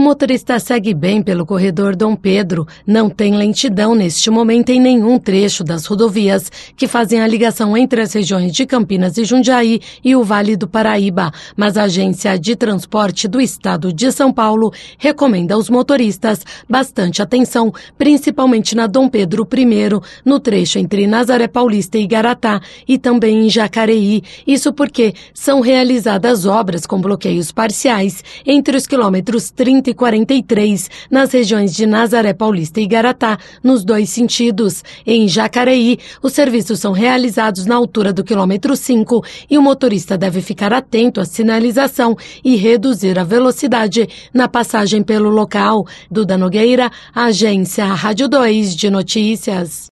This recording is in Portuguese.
motorista segue bem pelo corredor Dom Pedro. Não tem lentidão neste momento em nenhum trecho das rodovias que fazem a ligação entre as regiões de Campinas e Jundiaí e o Vale do Paraíba. Mas a Agência de Transporte do Estado de São Paulo recomenda aos motoristas bastante atenção, principalmente na Dom Pedro I, no trecho entre Nazaré Paulista e Igaratá e também em Jacareí. Isso porque são realizadas obras com bloqueios parciais entre os quilômetros 30 e 43, nas regiões de Nazaré Paulista e Igaratá, nos dois sentidos. Em Jacareí, os serviços são realizados na altura do quilômetro 5 e o motorista deve ficar atento à sinalização e reduzir a velocidade na passagem pelo local. Duda Nogueira, Agência Rádio 2 de Notícias.